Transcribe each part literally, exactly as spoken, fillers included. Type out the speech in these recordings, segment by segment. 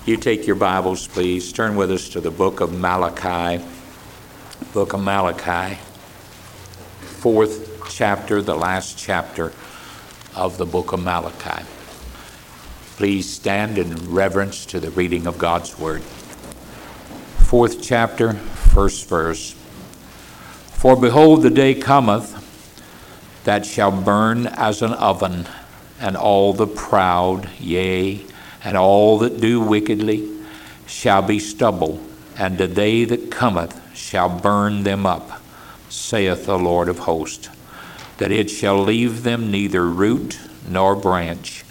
You take your Bibles, please. Turn with us to the book of Malachi. Book of Malachi, fourth chapter, the last chapter of the book of Malachi. Please stand in reverence to the reading of God's word. Fourth chapter, first verse. For behold, the day cometh that shall burn as an oven, and all the proud, yea, and all that do wickedly shall be stubble, and the day that cometh shall burn them up, saith the Lord of hosts, that it shall leave them neither root nor branch.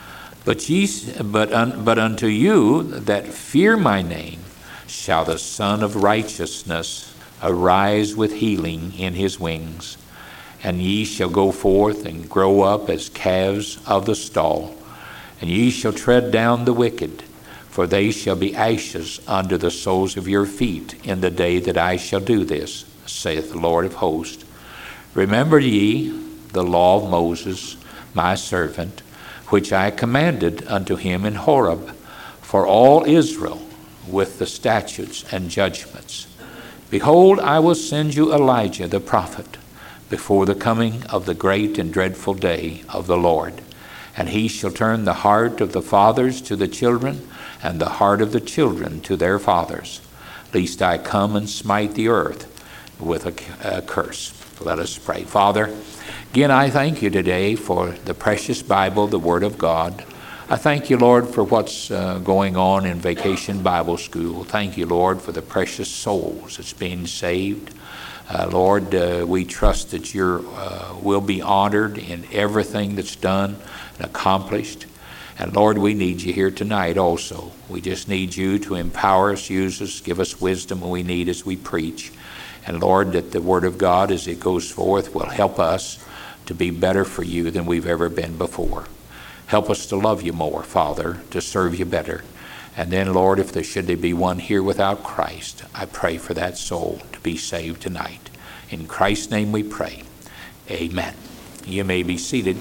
But ye, but, un, but unto you that fear my name shall the Son of Righteousness arise with healing in his wings, and ye shall go forth and grow up as calves of the stall. And ye shall tread down the wicked, for they shall be ashes under the soles of your feet in the day that I shall do this, saith the Lord of hosts. Remember ye the law of Moses, my servant, which I commanded unto him in Horeb, for all Israel with the statutes and judgments. Behold, I will send you Elijah the prophet before the coming of the great and dreadful day of the Lord. And he shall turn the heart of the fathers to the children, and the heart of the children to their fathers, lest I come and smite the earth with a, a curse. Let us pray. Father, again, I thank you today for the precious Bible, the Word of God. I thank you, Lord, for what's uh, going on in Vacation Bible School. Thank you, Lord, for the precious souls that's being saved. Uh, Lord, uh, we trust that you uh, will be honored in everything that's done and accomplished. And Lord, we need you here tonight also. We just need you to empower us, use us, give us wisdom we need as we preach. And Lord, that the Word of God as it goes forth will help us to be better for you than we've ever been before. Help us to love you more, Father, to serve you better. And then, Lord, if there should be one here without Christ, I pray for that soul to be saved tonight. In Christ's name we pray. Amen. You may be seated.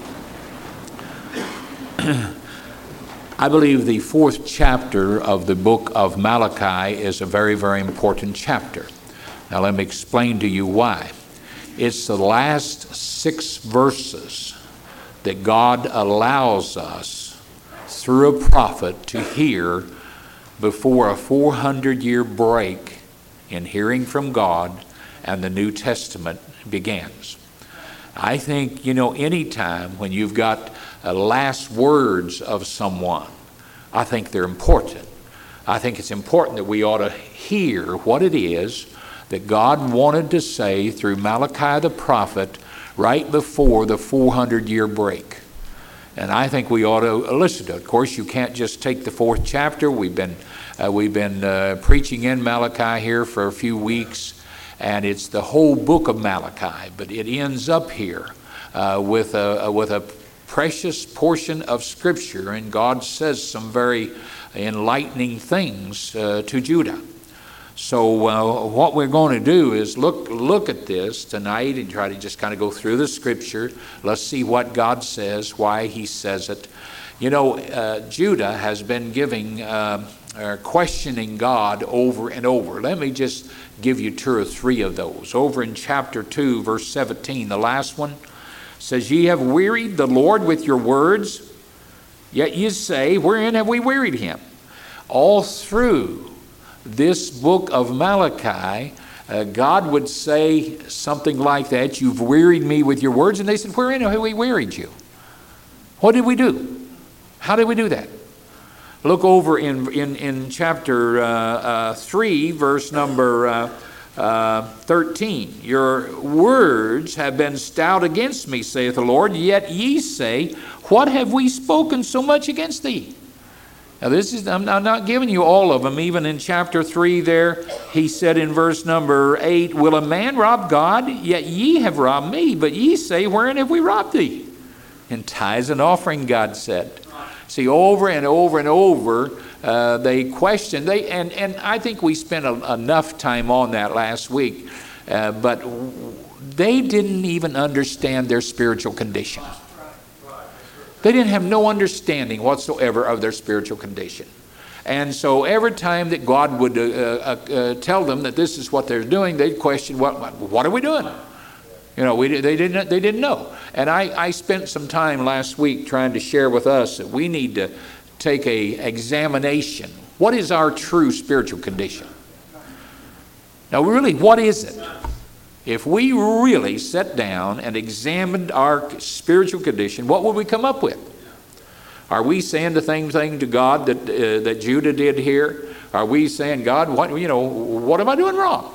I believe the fourth chapter of the book of Malachi is a very, very important chapter. Now let me explain to you why. It's the last six verses that God allows us through a prophet to hear before a four hundred year break in hearing from God and the New Testament begins. I think, you know, anytime when you've got uh, last words of someone, I think they're important. I think it's important that we ought to hear what it is that God wanted to say through Malachi the prophet right before the four hundred year break. And I think we ought to listen to it. Of course, you can't just take the fourth chapter. We've been uh, we've been uh, preaching in Malachi here for a few weeks, and it's the whole book of Malachi. But it ends up here uh, with a with a precious portion of Scripture, and God says some very enlightening things uh, to Judah. So uh, what we're going to do is look look at this tonight and try to just kind of go through the Scripture. Let's see what God says, why he says it. You know, uh, Judah has been giving, uh, or questioning God over and over. Let me just give you two or three of those. Over in chapter two, verse seventeen, the last one says, Ye have wearied the Lord with your words, yet ye say, Wherein have we wearied him? All through this book of Malachi, uh, God would say something like that. You've wearied me with your words. And they said, wherein have we wearied you? What did we do? How did we do that? Look over in, in, in chapter uh, uh, three, verse number uh, uh, thirteen. Your words have been stout against me, saith the Lord, yet ye say, What have we spoken so much against thee? Now this is, I'm not giving you all of them. Even in chapter three there, he said in verse number eight, Will a man rob God? Yet ye have robbed me. But ye say, Wherein have we robbed thee? In tithes and offering, God said. See, over and over and over, uh, they question. They and, and I think we spent a, enough time on that last week. Uh, but they didn't even understand their spiritual condition. They didn't have no understanding whatsoever of their spiritual condition. And so every time that God would uh, uh, uh, tell them that this is what they're doing, they'd question, what, what are we doing? You know, we, they, didn't, they didn't know. And I, I spent some time last week trying to share with us that we need to take a examination. What is our true spiritual condition? Now, really, what is it? If we really sat down and examined our spiritual condition, what would we come up with? Are we saying the same thing to God that uh, that Judah did here? Are we saying, God, what you know, what am I doing wrong?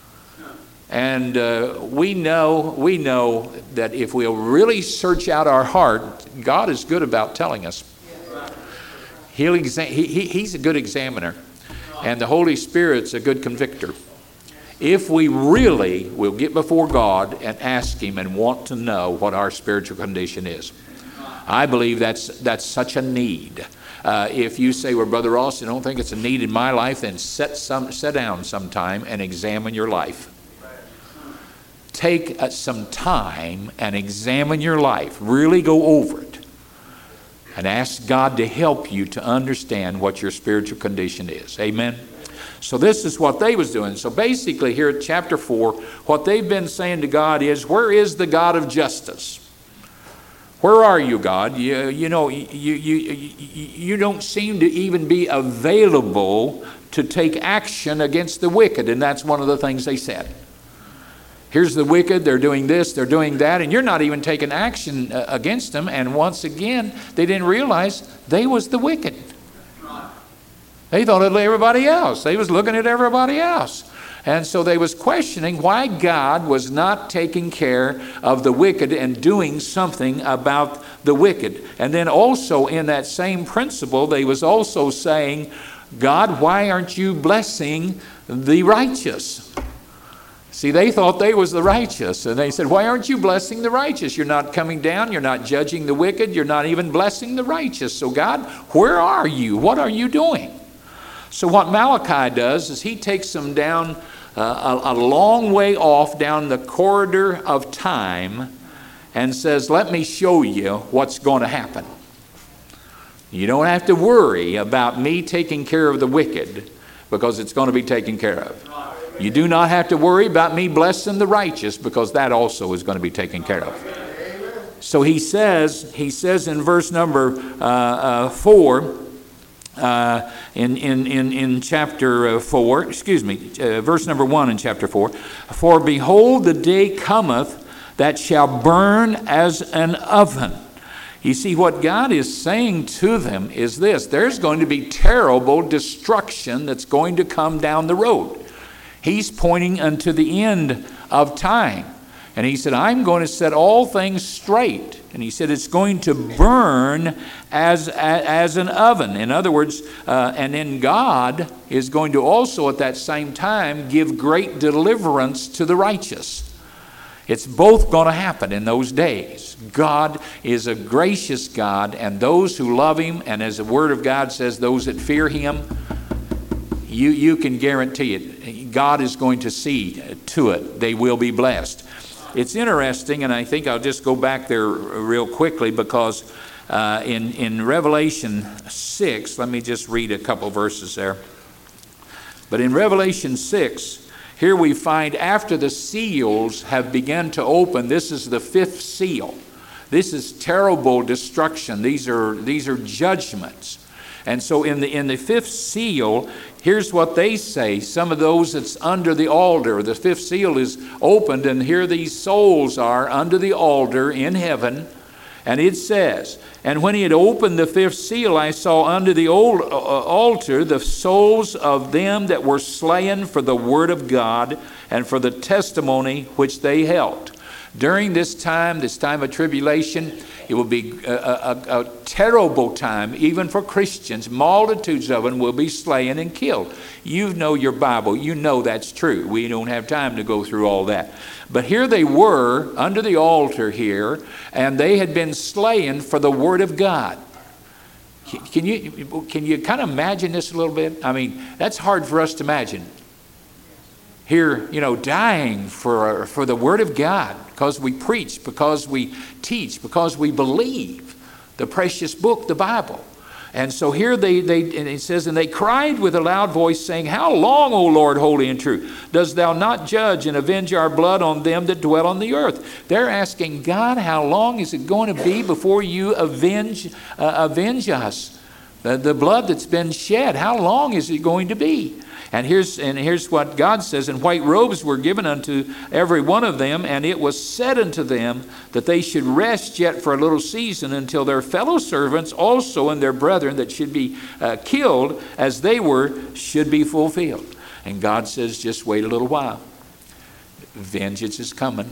And uh, we know we know that if we'll really search out our heart, God is good about telling us. He'll exa- he, he, he's a good examiner, and the Holy Spirit's a good convictor. If we really will get before God and ask Him and want to know what our spiritual condition is. I believe that's that's such a need. Uh, if you say, well, Brother Ross, I don't think it's a need in my life, then sit, some, sit down sometime and examine your life. Take uh, some time and examine your life. Really go over it. And ask God to help you to understand what your spiritual condition is. Amen? So this is what they was doing. So basically here at chapter four, what they've been saying to God is, where is the God of justice? Where are you, God? You, you know, you, you, you, you don't seem to even be available to take action against the wicked. And that's one of the things they said. Here's the wicked, they're doing this, they're doing that, and you're not even taking action uh, against them. And once again, they didn't realize they was the wicked. They thought it was everybody else. They was looking at everybody else. And so they was questioning why God was not taking care of the wicked and doing something about the wicked. And then also in that same principle, they was also saying, God, why aren't you blessing the righteous? See, they thought they was the righteous. And they said, why aren't you blessing the righteous? You're not coming down. You're not judging the wicked. You're not even blessing the righteous. So God, where are you? What are you doing? So what Malachi does is he takes them down uh, a, a long way off down the corridor of time and says, let me show you what's going to happen. You don't have to worry about me taking care of the wicked because it's going to be taken care of. You do not have to worry about me blessing the righteous because that also is going to be taken care of. So he says, he says in verse number uh, uh, four, Uh, in, in, in, in chapter four, excuse me, uh, verse number one in chapter four, for behold, the day cometh that shall burn as an oven. You see, what God is saying to them is this: there's going to be terrible destruction that's going to come down the road. He's pointing unto the end of time. And he said, I'm going to set all things straight. And he said, it's going to burn as, as, as an oven. In other words, uh, and then God is going to also at that same time give great deliverance to the righteous. It's both going to happen in those days. God is a gracious God, and those who love Him, and as the Word of God says, those that fear Him, you, you can guarantee it. God is going to see to it. They will be blessed. It's interesting, and I think I'll just go back there real quickly because uh, in, in Revelation six, let me just read a couple verses there. But in Revelation six, here we find after the seals have begun to open, this is the fifth seal. This is terrible destruction. These are, these are judgments. And so in the in the fifth seal, here's what they say. Some of those that's under the altar. The fifth seal is opened, and here these souls are under the altar in heaven. And it says, and when he had opened the fifth seal, I saw under the old uh, altar the souls of them that were slain for the word of God and for the testimony which they held. During this time, this time of tribulation, it will be a, a, a terrible time, even for Christians. Multitudes of them will be slain and killed. You know your Bible. You know that's true. We don't have time to go through all that. But here they were under the altar here, and they had been slain for the Word of God. Can you, can you kind of imagine this a little bit? I mean, that's hard for us to imagine. Here, you know, dying for, for the Word of God, because we preach, because we teach, because we believe the precious book, the Bible. And so here they, they and it says, and they cried with a loud voice, saying, How long, O Lord, holy and true, dost thou not judge and avenge our blood on them that dwell on the earth? They're asking God, how long is it going to be before you avenge, uh, avenge us? The, the blood that's been shed, how long is it going to be? And here's, and here's what God says, And white robes were given unto every one of them, and it was said unto them that they should rest yet for a little season until their fellow servants also and their brethren that should be uh, killed as they were should be fulfilled. And God says, just wait a little while. Vengeance is coming.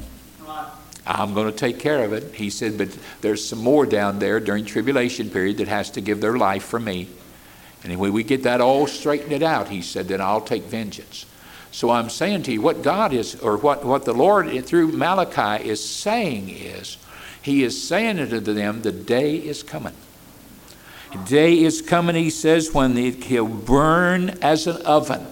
I'm going to take care of it. He said, but there's some more down there during tribulation period that has to give their life for me. And when we get that all straightened it out, he said, then I'll take vengeance. So I'm saying to you, what God is, or what, what the Lord through Malachi is saying is, he is saying to them, the day is coming. The day is coming, he says, when it, he'll burn as an oven.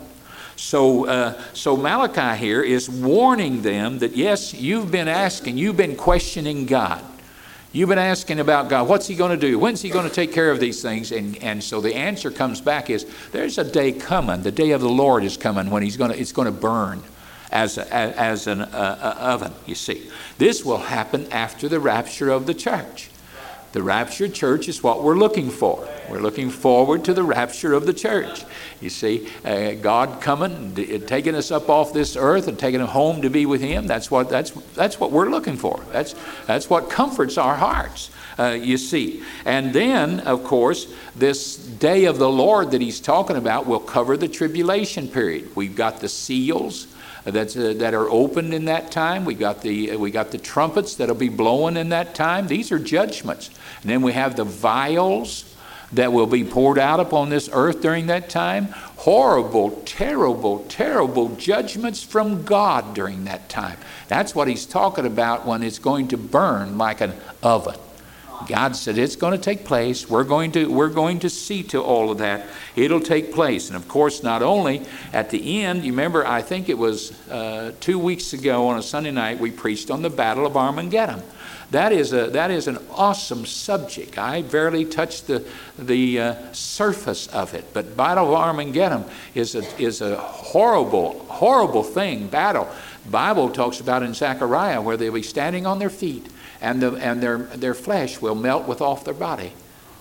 So, uh, so Malachi here is warning them that, yes, you've been asking, you've been questioning God. You've been asking about God, what's he going to do? When's he going to take care of these things? And, and so the answer comes back is, there's a day coming. The day of the Lord is coming when he's going to, it's going to burn as, a, as an uh, oven, you see. This will happen after the rapture of the church. The raptured church is what we're looking for. We're looking forward to the rapture of the church. You see, uh, God coming, d- taking us up off this earth and taking us home to be with him. That's what that's that's what we're looking for. That's that's what comforts our hearts. Uh, you see, and then of course this day of the Lord that he's talking about will cover the tribulation period. We've got the seals That's, uh, that are opened in that time. We got the uh, we got the trumpets that'll be blowing in that time. These are judgments. And then we have the vials that will be poured out upon this earth during that time. Horrible, terrible, terrible judgments from God during that time. That's what he's talking about when it's going to burn like an oven. God said it's going to take place. We're going to we're going to see to all of that. It'll take place. And of course, not only at the end, you remember, I think it was uh, two weeks ago on a Sunday night, we preached on the Battle of Armageddon. That is a that is an awesome subject. I barely touched the the uh, surface of it. But Battle of Armageddon is a is a horrible horrible thing. Battle. The Bible talks about in Zechariah where they'll be standing on their feet. And, the, and their, their flesh will melt with off their body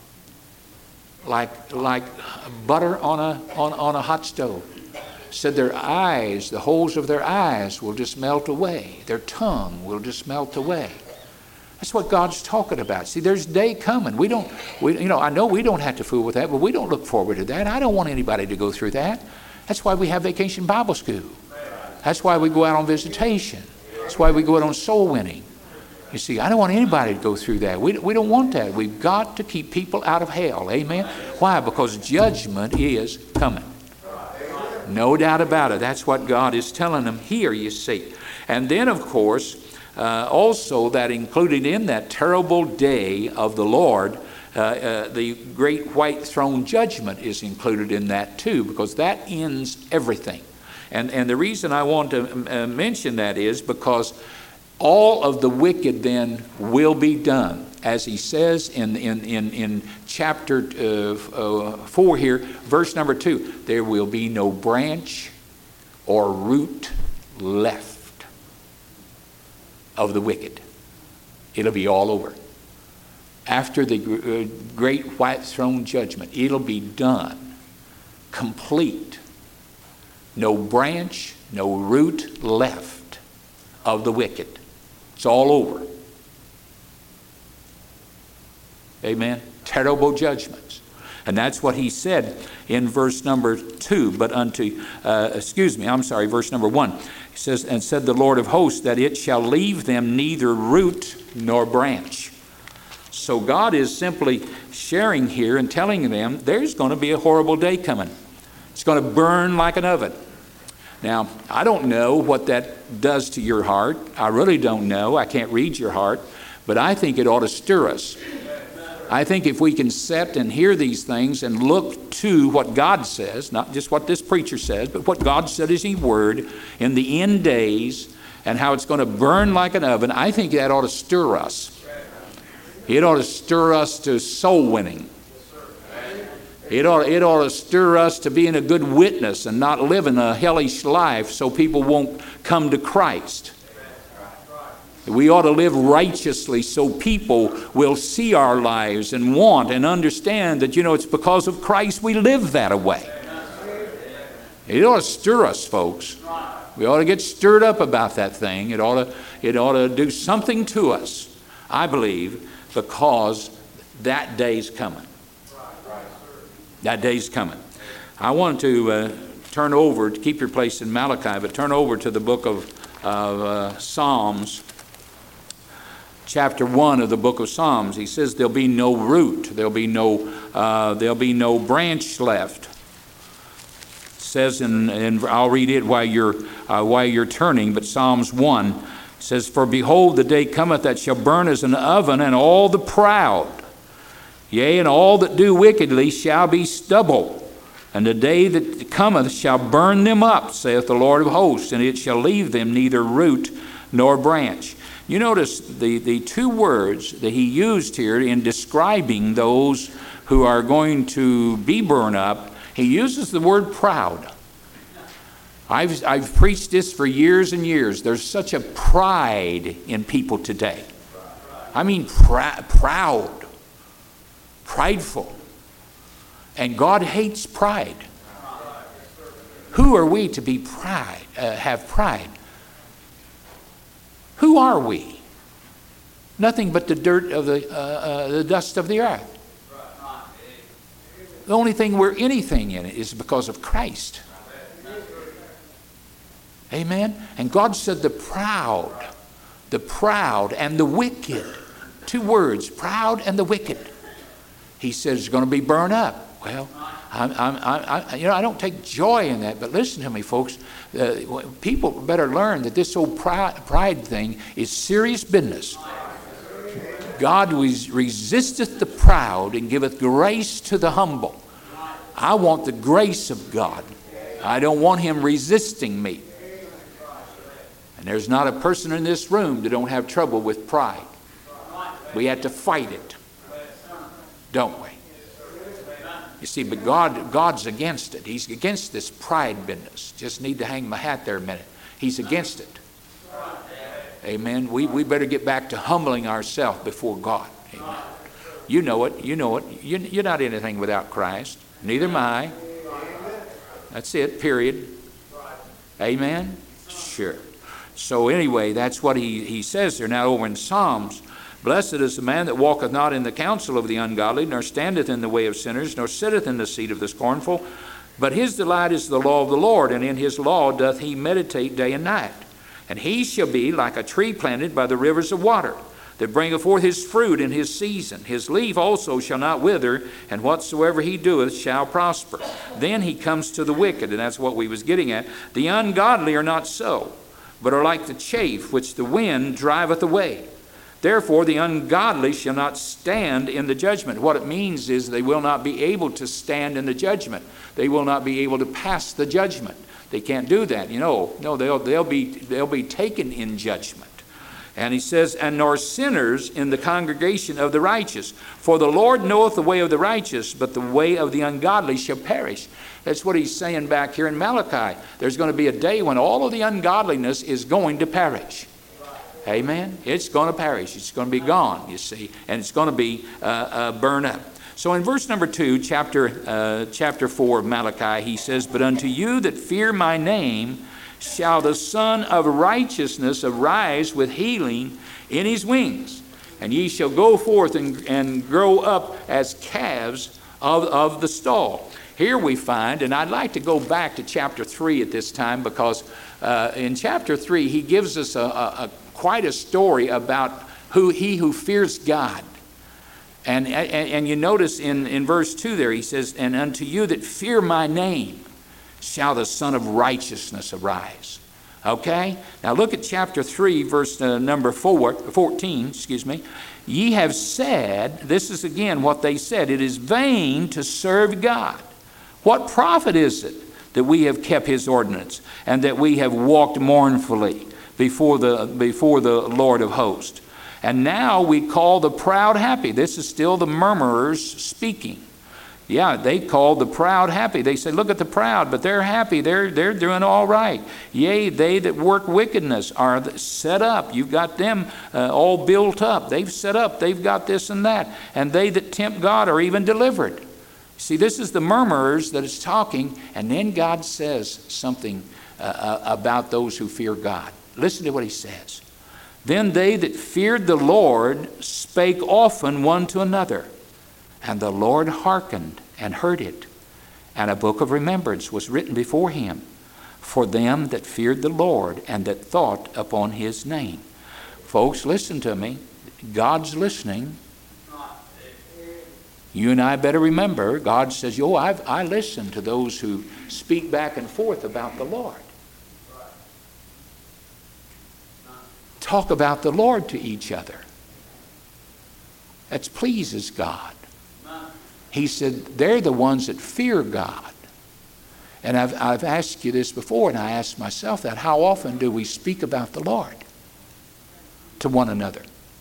like, like butter on a, on, on a hot stove. Said their eyes, the holes of their eyes will just melt away. Their tongue will just melt away. That's what God's talking about. See, there's a day coming. We don't, we, you know, I know we don't have to fool with that, but we don't look forward to that. I don't want anybody to go through that. That's why we have Vacation Bible School. That's why we go out on visitation. That's why we go out on soul winning. You see, I don't want anybody to go through that. We, we don't want that. We've got to keep people out of hell. Amen? Why? Because judgment is coming. No doubt about it. That's what God is telling them here, you see. And then, of course, uh, also that included in that terrible day of the Lord, uh, uh, the great white throne judgment is included in that too, because that ends everything. And, and the reason I want to uh, mention that is because all of the wicked then will be done. As he says in, in, in, in chapter uh, uh, four here, verse number two, there will be no branch or root left of the wicked. It'll be all over. After the uh, great white throne judgment, it'll be done, complete. No branch, no root left of the wicked. It's all over. Amen. Terrible judgments. And that's what he said in verse number two. But unto, uh, excuse me, I'm sorry, verse number one. He says, and said the Lord of hosts, that it shall leave them neither root nor branch. So God is simply sharing here and telling them there's going to be a horrible day coming. It's going to burn like an oven. Now, I don't know what that does to your heart. I really don't know. I can't read your heart. But I think it ought to stir us. I think if we can sit and hear these things and look to what God says, not just what this preacher says, but what God said is His Word in the end days and how it's going to burn like an oven, I think that ought to stir us. It ought to stir us to soul winning. It ought, it ought to stir us to being a good witness and not living a hellish life so people won't come to Christ. We ought to live righteously so people will see our lives and want and understand that, you know, it's because of Christ we live that way. It ought to stir us, folks. We ought to get stirred up about that thing. It ought to, it ought to do something to us, I believe, because that day's coming. That day's coming. I want to uh, turn over, to keep your place in Malachi, but turn over to the book of, of uh, Psalms, chapter one of the book of Psalms. He says there'll be no root, there'll be no, uh, there'll be no branch left. It says, in, in I'll read it while you're uh, while you're turning, but Psalms one says, "For behold, the day cometh that shall burn as an oven, and all the proud, yea, and all that do wickedly shall be stubble. And the day that cometh shall burn them up, saith the Lord of hosts, and it shall leave them neither root nor branch." You notice the, the two words that he used here in describing those who are going to be burned up. He uses the word proud. I've, I've preached this for years and years. There's such a pride in people today. I mean pr- proud. Prideful. And God hates pride. Who are we to be pride, uh, have pride? Who are we? Nothing but the dirt of the, uh, uh, the dust of the earth. The only thing we're anything in it is because of Christ. Amen? And God said the proud, the proud and the wicked. Two words, proud and the wicked. He says it's going to be burned up. Well, I'm, I'm, I, you know, I don't take joy in that, but listen to me, folks. Uh, people better learn that this old pride, pride thing is serious business. God resisteth the proud and giveth grace to the humble. I want the grace of God. I don't want him resisting me. And there's not a person in this room that don't have trouble with pride. We have to fight it, don't we? You see, but God, God's against it. He's against this pride business. Just need to hang my hat there a minute. He's against it. Amen. We, we better get back to humbling ourselves before God. Amen. You know it. You know it. You, you're not anything without Christ. Neither am I. That's it, period. Amen? Sure. So anyway, that's what he, he says there. Now over in Psalms, "Blessed is the man that walketh not in the counsel of the ungodly, nor standeth in the way of sinners, nor sitteth in the seat of the scornful. But his delight is the law of the Lord, and in his law doth he meditate day and night. And he shall be like a tree planted by the rivers of water, that bringeth forth his fruit in his season. His leaf also shall not wither, and whatsoever he doeth shall prosper." Then he comes to the wicked, and that's what we was getting at. "The ungodly are not so, but are like the chaff which the wind driveth away. Therefore the ungodly shall not stand in the judgment." What it means is they will not be able to stand in the judgment. They will not be able to pass the judgment. They can't do that. You know, no, they'll, they'll, be, they'll be taken in judgment. And he says, "And nor sinners in the congregation of the righteous. For the Lord knoweth the way of the righteous, but the way of the ungodly shall perish." That's what he's saying back here in Malachi. There's going to be a day when all of the ungodliness is going to perish. Amen? It's going to perish. It's going to be gone, you see. And it's going to be uh, uh, burned up. So in verse number two, chapter, uh, chapter four of Malachi, he says, "But unto you that fear my name shall the Son of Righteousness arise with healing in his wings. And ye shall go forth and, and grow up as calves of, of the stall." Here we find, and I'd like to go back to chapter three at this time, because uh, in chapter three, he gives us a, a, a quite a story about who he who fears God. And, and, and you notice in, in verse two there, he says, "And unto you that fear my name shall the Son of Righteousness arise." Okay? Now look at chapter three, verse uh, number four, fourteen, excuse me. "Ye have said," this is again what they said, "it is vain to serve God. What profit is it that we have kept his ordinance, and that we have walked mournfully before the, before the Lord of hosts? And now we call the proud happy." This is still the murmurers speaking. Yeah, they called the proud happy. They said, look at the proud, but they're happy. They're, they're doing all right. Yea, they that work wickedness are set up. You've got them uh, all built up. They've set up. They've got this and that. And they that tempt God are even delivered. See, this is the murmurers that is talking, and then God says something uh, about those who fear God. Listen to what he says. Then they that feared the Lord spake often one to another, and the Lord hearkened and heard it. And a book of remembrance was written before him for them that feared the Lord and that thought upon his name. Folks, listen to me. God's listening. You and I better remember, God says, yo, I've, I listen to those who speak back and forth about the Lord. Talk about the Lord to each other. That pleases God. He said, they're the ones that fear God. And I've, I've asked you this before, and I asked myself that. How often do we speak about the Lord to one another?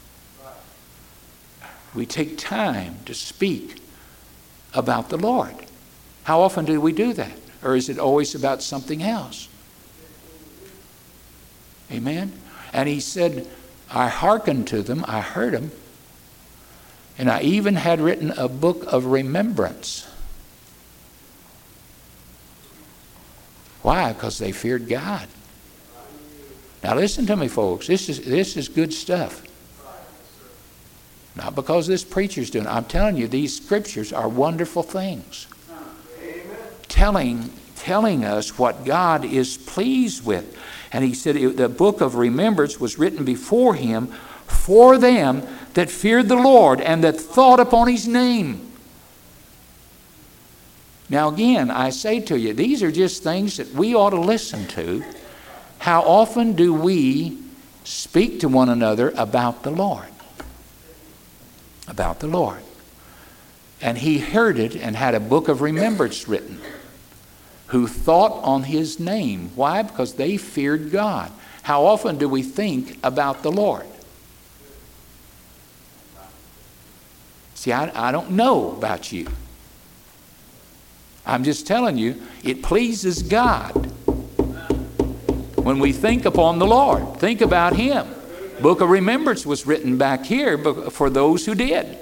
We take time to speak about the Lord. How often do we do that? Or is it always about something else? Amen? And he said, I hearkened to them, I heard them, and I even had written a book of remembrance. Why? Because they feared God. Now listen to me, folks. This is, this is good stuff. Not because this preacher's doing it. I'm telling you, these scriptures are wonderful things. Amen. Telling, telling us what God is pleased with. And he said it, the book of remembrance was written before him for them that feared the Lord and that thought upon his name. Now again, I say to you, these are just things that we ought to listen to. How often do we speak to one another about the Lord? About the Lord. And he heard it and had a book of remembrance written, who thought on his name. Why? Because they feared God. How often do we think about the Lord? See, I, I don't know about you. I'm just telling you, it pleases God when we think upon the Lord. Think about him. Book of remembrance was written back here for those who did.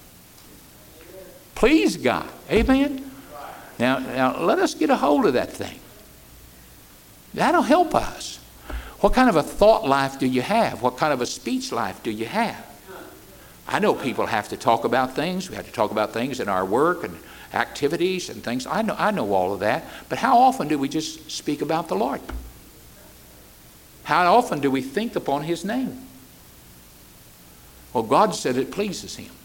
Please God. Amen? Now, now let us get a hold of that thing. That'll help us. What kind of a thought life do you have? What kind of a speech life do you have? I know people have to talk about things. We have to talk about things in our work and activities and things. I know, I know all of that. But how often do we just speak about the Lord? How often do we think upon his name? Well, God said it pleases him.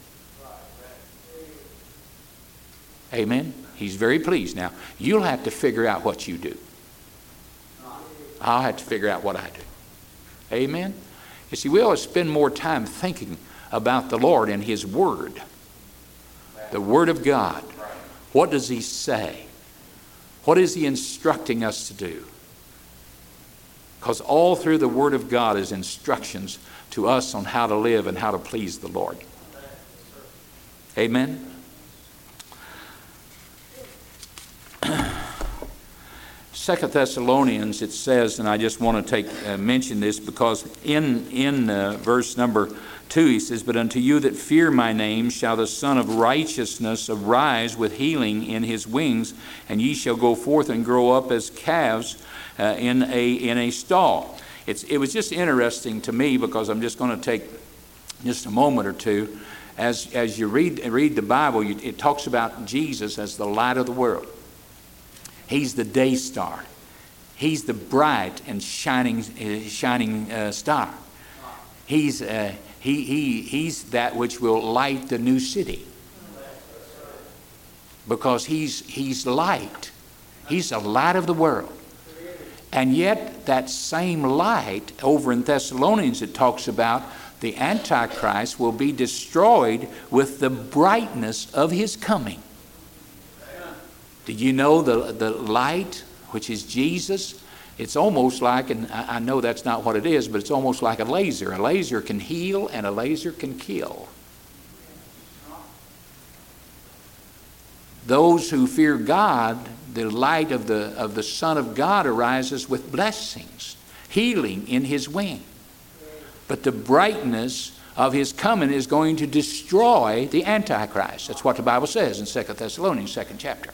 Amen? He's very pleased. Now, you'll have to figure out what you do. I'll have to figure out what I do. Amen? You see, we ought to spend more time thinking about the Lord and his word. The word of God. What does he say? What is he instructing us to do? Because all through the word of God is instructions to us on how to live and how to please the Lord. Amen? Second Thessalonians, it says, and I just want to take uh, mention this because in, in uh, verse number two, he says, but unto you that fear my name shall the Son of Righteousness arise with healing in his wings, and ye shall go forth and grow up as calves uh, in a in a stall. It's, it was just interesting to me because I'm just going to take just a moment or two. As, as you read, read the Bible, you, it talks about Jesus as the light of the world. He's the day star. He's the bright and shining, uh, shining uh, star. He's, uh, he, he, he's that which will light the new city. Because he's, he's light. He's the light of the world. And yet that same light, over in Thessalonians it talks about the Antichrist will be destroyed with the brightness of his coming. Did you know the, the light, which is Jesus, it's almost like, and I know that's not what it is, but it's almost like a laser. A laser can heal and a laser can kill. those who fear God, the light of the, of the Son of God arises with blessings, healing in his wing. But the brightness of his coming is going to destroy the Antichrist. That's what the Bible says in Second Thessalonians, second chapter.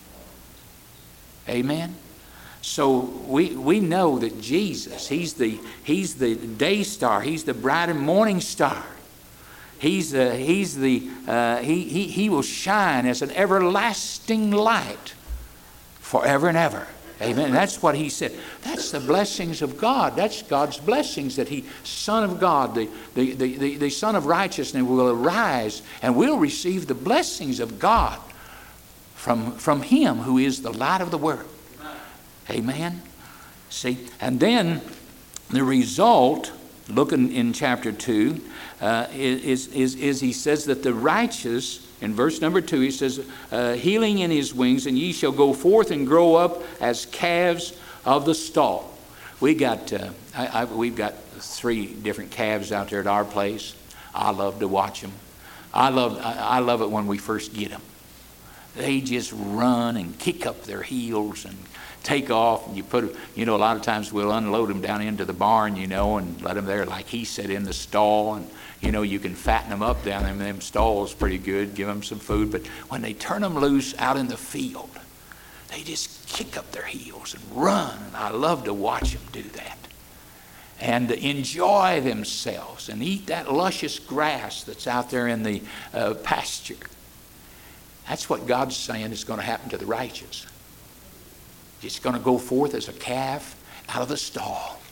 Amen? So we, we know that Jesus, he's the, he's the day star. He's the bright and morning star. He's, uh, he's the, uh, he, he, he will shine as an everlasting light forever and ever. Amen. And that's what he said. That's the blessings of God. That's God's blessings that he, Son of God, the, the, the, the, the Son of righteousness will arise and will receive the blessings of God from, from him who is the light of the world. Amen. See, and then the result, looking in chapter two, uh, is, is, is he says that the righteous, in verse number two, he says, uh, healing in his wings, and ye shall go forth and grow up as calves of the stall. We got, uh, I, I, we've got three different calves out there at our place. I love to watch them. I love, I, I love it when we first get them. They just run and kick up their heels and take off. And you put, you know, a lot of times we'll unload them down into the barn, you know, and let them there, like he said, in the stall. And, you know, you can fatten them up down in them stalls pretty good, give them some food. But when they turn them loose out in the field, they just kick up their heels and run. And I love to watch them do that. And enjoy themselves and eat that luscious grass that's out there in the uh, pasture. That's what God's saying is going to happen to the righteous. It's going to go forth as a calf out of the stall.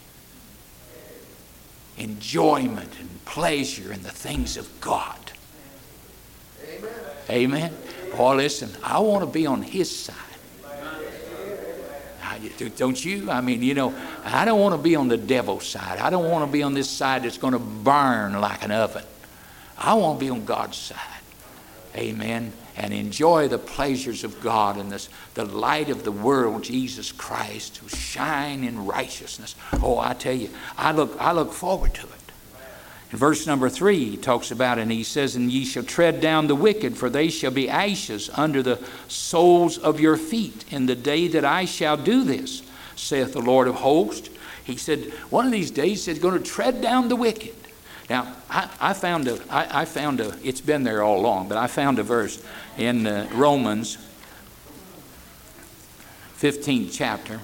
Enjoyment and pleasure in the things of God. Amen. Amen. Boy, listen, I want to be on his side. Don't you? I mean, you know, I don't want to be on the devil's side. I don't want to be on this side that's going to burn like an oven. I want to be on God's side. Amen. And enjoy the pleasures of God and this, the light of the world, Jesus Christ, who shine in righteousness. Oh, I tell you, I look, I look forward to it. In verse number three, he talks about it, and he says, and ye shall tread down the wicked, for they shall be ashes under the soles of your feet in the day that I shall do this, saith the Lord of hosts. He said, one of these days he's going to tread down the wicked. Now, I, I found a, I, I found a, it's been there all along, but I found a verse in uh, Romans fifteenth chapter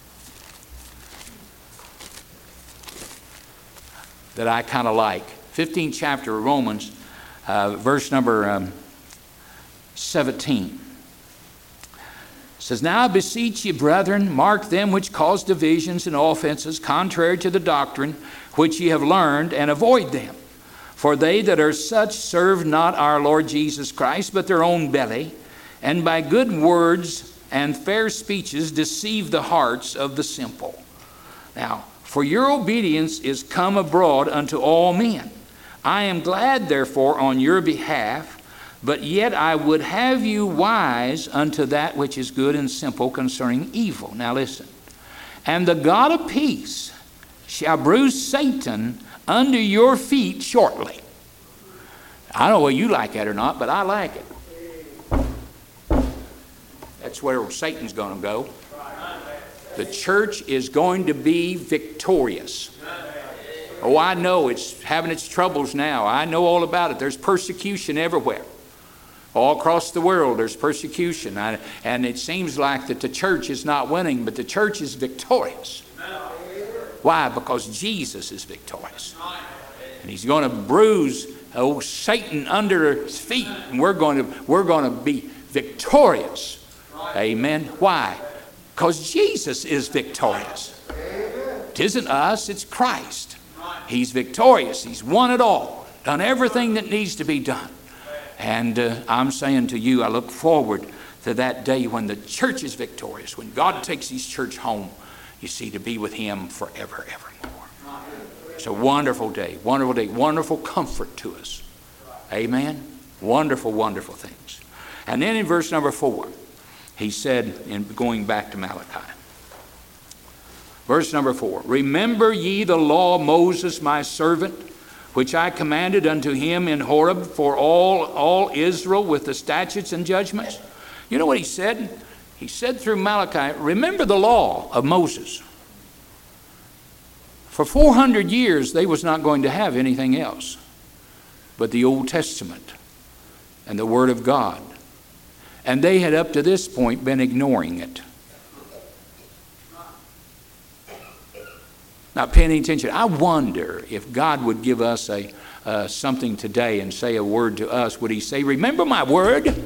that I kind of like. fifteenth chapter of Romans, uh, verse number um, seventeen. It says, now I beseech you, brethren, mark them which cause divisions and offenses contrary to the doctrine which ye have learned, and avoid them. For they that are such serve not our Lord Jesus Christ, but their own belly, and by good words and fair speeches deceive the hearts of the simple. Now, for your obedience is come abroad unto all men. I am glad, therefore, on your behalf, but yet I would have you wise unto that which is good and simple concerning evil. Now listen. And the God of peace shall bruise Satan under your feet shortly. I don't know whether you like that or not, but I like it. That's where Satan's going to go. The church is going to be victorious. Oh, I know it's having its troubles now. I know all about it. There's persecution everywhere. All across the world there's persecution. I, and it seems like that the church is not winning, but the church is victorious. Why? Because Jesus is victorious. And he's going to bruise oh, Satan under his feet. And we're going to, we're going to be victorious. Amen. Why? Because Jesus is victorious. It isn't us, it's Christ. He's victorious. He's won it all. Done everything that needs to be done. And uh, I'm saying to you, I look forward to that day when the church is victorious, when God takes his church home, you see, to be with him forever, evermore. It's a wonderful day, wonderful day, wonderful comfort to us. Amen. Wonderful, wonderful things. And then in verse number four, he said, in going back to Malachi, verse number four, remember ye the law of Moses my servant, which I commanded unto him in Horeb for all, all Israel with the statutes and judgments. You know what he said? He said through Malachi, remember the law of Moses. For four hundred years, they was not going to have anything else but the Old Testament and the Word of God. And they had up to this point been ignoring it. Not paying any attention. I wonder if God would give us a uh, something today and say a word to us. Would he say, remember my word?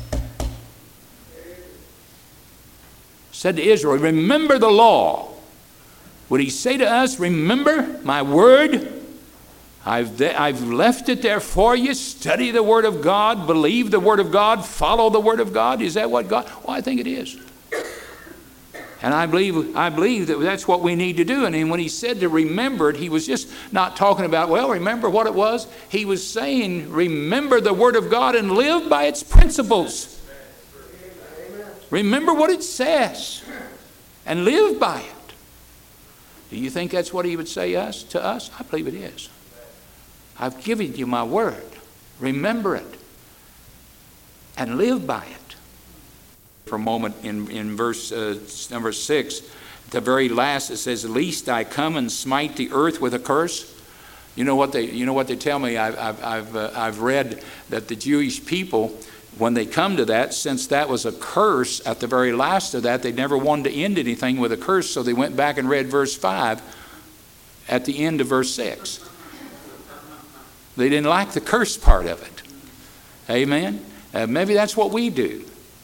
Said to Israel, remember the law. Would he say to us, remember my word? I've, I've left it there for you. Study the Word of God. Believe the Word of God. Follow the Word of God. Is that what God? Well, I think it is. And I believe, I believe that that's what we need to do. And when he said to remember it, he was just not talking about, well, remember what it was. He was saying, remember the Word of God and live by its principles. Remember what it says and live by it. Do you think that's what he would say us to us? I believe it is. I've given you my word. Remember it and live by it. For a moment in, in verse uh, number six, at the very last it says, "Lest I come and smite the earth with a curse." You know what they, you know what they tell me? I've, I've, I've, uh, I've read that the Jewish people, when they come to that, since that was a curse at the very last of that, they never wanted to end anything with a curse, so they went back and read verse five at the end of verse six. They didn't like the curse part of it. Amen? Uh, maybe that's what we do.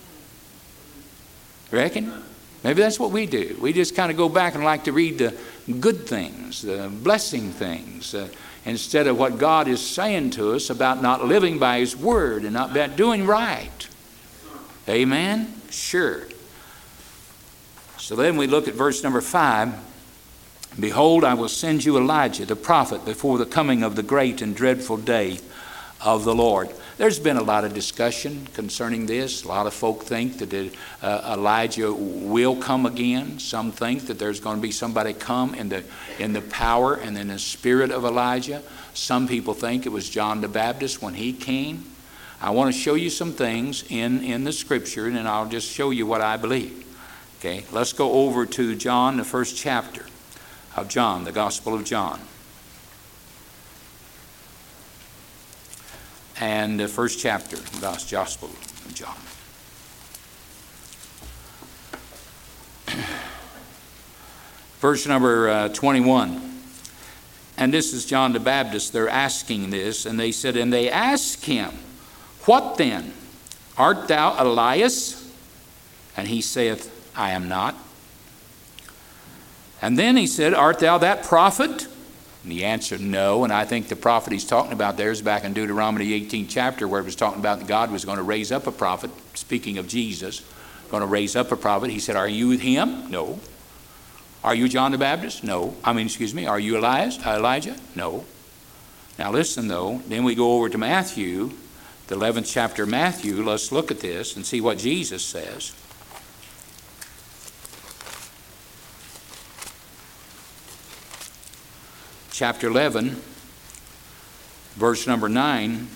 Reckon? Maybe that's what we do. We just kind of go back and like to read the good things, the blessing things, uh, instead of what God is saying to us about not living by His Word and not about doing right. Amen? Sure. So then we look at verse number five. "Behold, I will send you Elijah, the prophet, before the coming of the great and dreadful day of the Lord." There's been a lot of discussion concerning this. A lot of folk think that it, uh, Elijah will come again. Some think that there's going to be somebody come in the, in the power and in the spirit of Elijah. Some people think it was John the Baptist when he came. I want to show you some things in, in the Scripture, and I'll just show you what I believe. Okay, let's go over to John, the first chapter of John, the Gospel of John. And the first chapter of the Gospel of John. Verse number uh, twenty-one. And this is John the Baptist. They're asking this, and they said, and they asked him, "What then? Art thou Elias?" And he saith, "I am not." And then he said, "Art thou that prophet?" And he answered, "No." And I think the prophet he's talking about there is back in Deuteronomy eighteenth chapter, where it was talking about that God was going to raise up a prophet, speaking of Jesus, going to raise up a prophet. He said, "Are you him?" "No." "Are you John the Baptist?" "No." I mean, excuse me, "Are you Elias, Elijah?" "No." Now listen though, then we go over to Matthew, the eleventh chapter of Matthew. Let's look at this and see what Jesus says. Chapter eleven, verse number nine.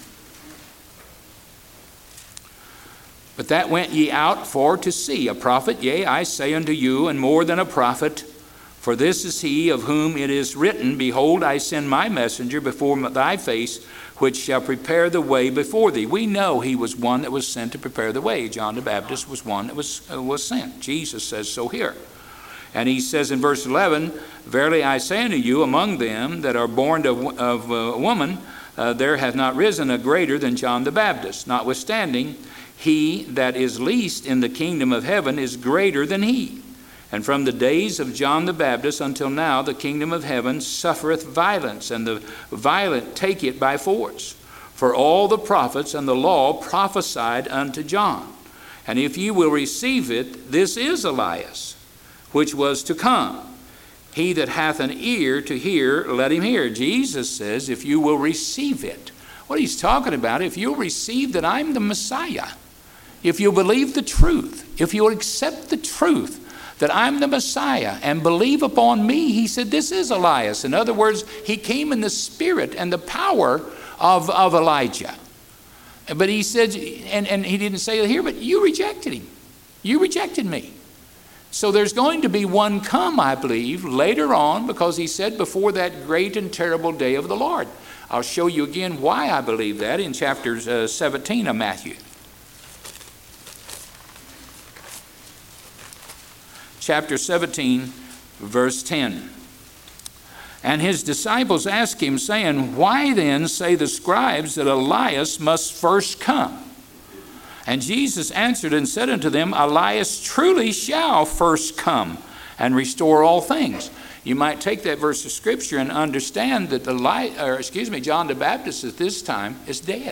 "But that went ye out for to see a prophet, yea, I say unto you, and more than a prophet. For this is he of whom it is written, Behold, I send my messenger before thy face, which shall prepare the way before thee." We know he was one that was sent to prepare the way. John the Baptist was one that was, uh, was sent. Jesus says so here. And he says in verse eleven, "Verily I say unto you, among them that are born of, of a woman, uh, there hath not risen a greater than John the Baptist. Notwithstanding, he that is least in the kingdom of heaven is greater than he. And from the days of John the Baptist until now, the kingdom of heaven suffereth violence, and the violent take it by force. For all the prophets and the law prophesied unto John. And if ye will receive it, this is Elias, which was to come. He that hath an ear to hear, let him hear." Jesus says, if you will receive it. What he's talking about, if you'll receive that I'm the Messiah, if you'll believe the truth, if you'll accept the truth that I'm the Messiah and believe upon me, he said, this is Elias. In other words, he came in the spirit and the power of, of Elijah. But he said, and, and he didn't say it here, but you rejected him. You rejected me. So there's going to be one come, I believe, later on, because he said before that great and terrible day of the Lord. I'll show you again why I believe that in chapter uh, seventeen of Matthew. Chapter seventeen, verse ten. And his disciples asked him, saying, Why then say the scribes that Elias must first come? And Jesus answered and said unto them, Elias truly shall first come and restore all things. You might take that verse of Scripture and understand that Eli- or excuse me, John the Baptist at this time is dead.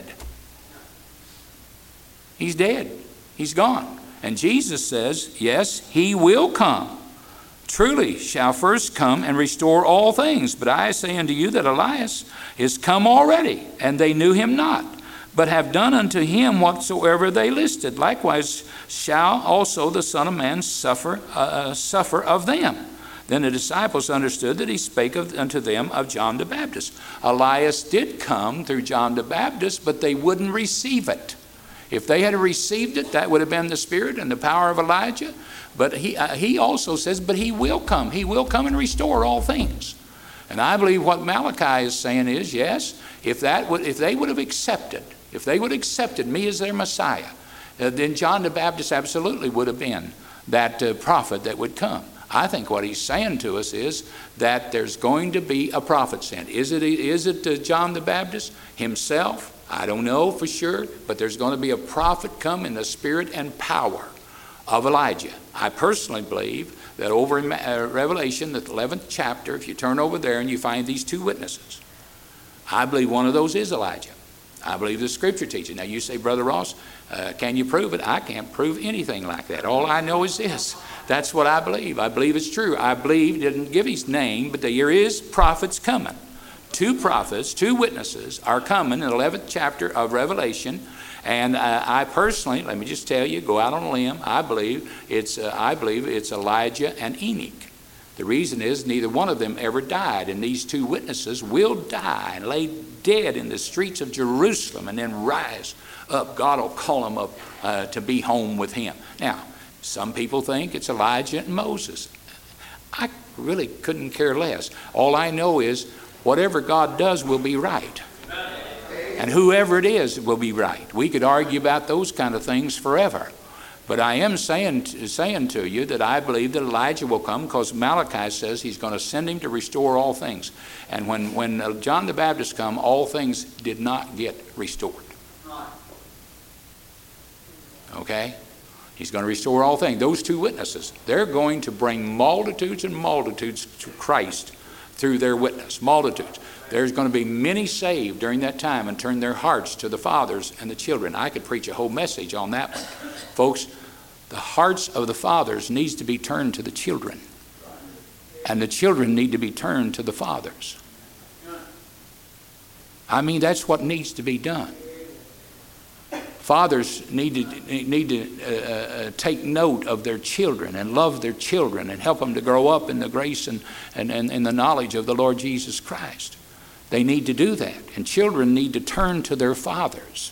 He's dead. He's gone. And Jesus says, yes, he will come. Truly shall first come and restore all things. But I say unto you that Elias is come already, and they knew him not, but have done unto him whatsoever they listed. Likewise shall also the Son of Man suffer, uh, suffer of them. Then the disciples understood that he spake of, unto them of John the Baptist. Elias did come through John the Baptist, but they wouldn't receive it. If they had received it, that would have been the spirit and the power of Elijah. But he, uh, he also says, but he will come. He will come and restore all things. And I believe what Malachi is saying is, yes, if, that would, if they would have accepted, if they would have accepted me as their Messiah, uh, then John the Baptist absolutely would have been that uh, prophet that would come. I think what he's saying to us is that there's going to be a prophet sent. Is it, is it uh, John the Baptist himself? I don't know for sure, but there's going to be a prophet come in the spirit and power of Elijah. I personally believe that over in uh, Revelation, the eleventh chapter, if you turn over there and you find these two witnesses, I believe one of those is Elijah. I believe the Scripture teaches. Now you say, Brother Ross, uh, can you prove it? I can't prove anything like that. All I know is this. That's what I believe. I believe it's true. I believe, didn't give his name, but there is prophets coming. Two prophets, two witnesses are coming in the eleventh chapter of Revelation. And uh, I personally, let me just tell you, go out on a limb. I believe it's uh, I believe it's Elijah and Enoch. The reason is neither one of them ever died, and these two witnesses will die and lay dead in the streets of Jerusalem and then rise up. God will call them up uh, to be home with him. Now, some people think it's Elijah and Moses. I really couldn't care less. All I know is whatever God does will be right. And whoever it is will be right. We could argue about those kind of things forever. But I am saying, saying to you that I believe that Elijah will come, because Malachi says he's going to send him to restore all things. And when, when John the Baptist come, all things did not get restored. Okay? He's going to restore all things. Those two witnesses, they're going to bring multitudes and multitudes to Christ through their witness. Multitudes. There's going to be many saved during that time and turn their hearts to the fathers and the children. I could preach a whole message on that one. Folks, the hearts of the fathers needs to be turned to the children. And the children need to be turned to the fathers. I mean, that's what needs to be done. Fathers need to, need to uh, uh, take note of their children and love their children and help them to grow up in the grace and, and, and, and the knowledge of the Lord Jesus Christ. They need to do that. And children need to turn to their fathers.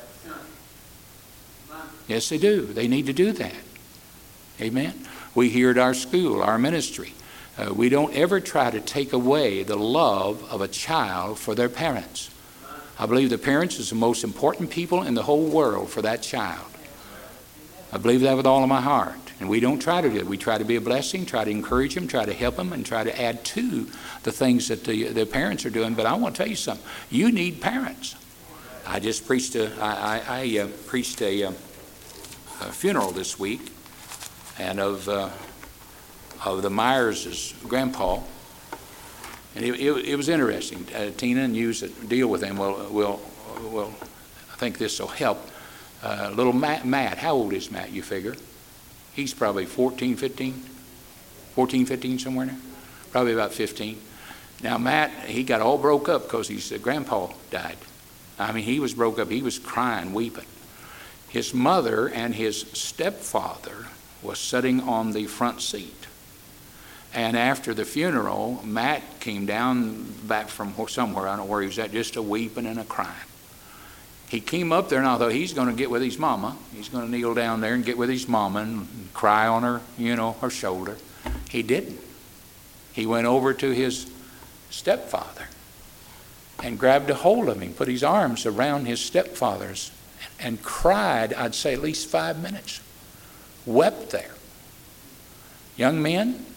Yes, they do. They need to do that. Amen. We here at our school, our ministry, uh, we don't ever try to take away the love of a child for their parents. I believe the parents is the most important people in the whole world for that child. I believe that with all of my heart. And we don't try to do it. We try to be a blessing, try to encourage them, try to help them, and try to add to the things that the, the parents are doing. But I want to tell you something. You need parents. I just preached a, I, I, I uh, preached a, uh, a funeral this week, and of uh, of the Myers' grandpa. And it, it, it was interesting. Uh, Tina and you that deal with them will, will, will I think this will help. Uh, little Matt, Matt, how old is Matt, you figure? He's probably fourteen, fifteen, fourteen, fifteen, somewhere now. Probably about fifteen. Now, Matt, he got all broke up because his uh, grandpa died. I mean, he was broke up. He was crying, weeping. His mother and his stepfather was sitting on the front seat. And after the funeral, Matt came down back from somewhere, I don't know where he was at, just a weeping and a crying. He came up there and I thought he's going to get with his mama. He's going to kneel down there and get with his mama and cry on her, you know, her shoulder. He didn't. He went over to his stepfather and grabbed a hold of him, put his arms around his stepfather's and cried, I'd say at least five minutes. Wept there. Young men,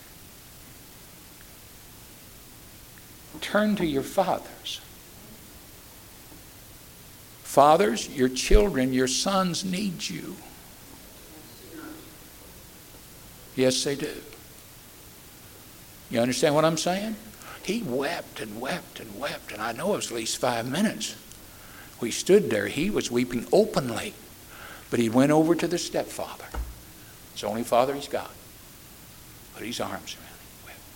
turn to your fathers. Fathers, your children, your sons need you. Yes, they do. You understand what I'm saying? He wept and wept and wept, and I know it was at least five minutes. We stood there. He was weeping openly, but he went over to the stepfather. It's the only father he's got. Put his arms around him.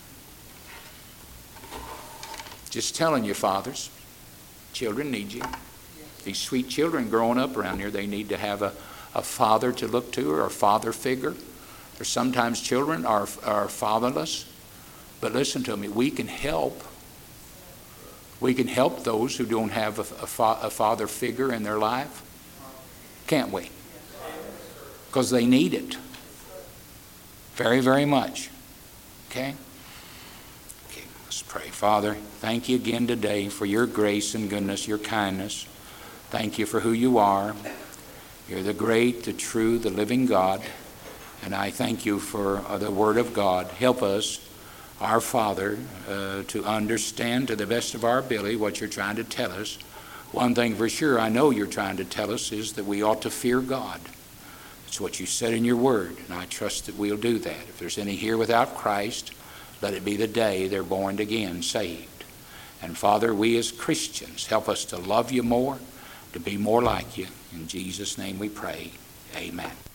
Wept. Just telling you, fathers, children need you. These sweet children growing up around here, they need to have a, a father to look to or a father figure. Or sometimes children are, are fatherless. But listen to me, we can help. We can help those who don't have a, a, fa- a father figure in their life. Can't we? Because they need it. Very, very much. Okay? Okay, let's pray. Father, thank you again today for your grace and goodness, your kindness. Thank you for who you are. You're the great, the true, the living God. And I thank you for uh, the Word of God. Help us, our Father, uh, to understand to the best of our ability what you're trying to tell us. One thing for sure I know you're trying to tell us is that we ought to fear God. It's what you said in your Word, and I trust that we'll do that. If there's any here without Christ, let it be the day they're born again, saved. And Father, we as Christians, help us to love you more, to be more like you. In Jesus' name we pray. Amen.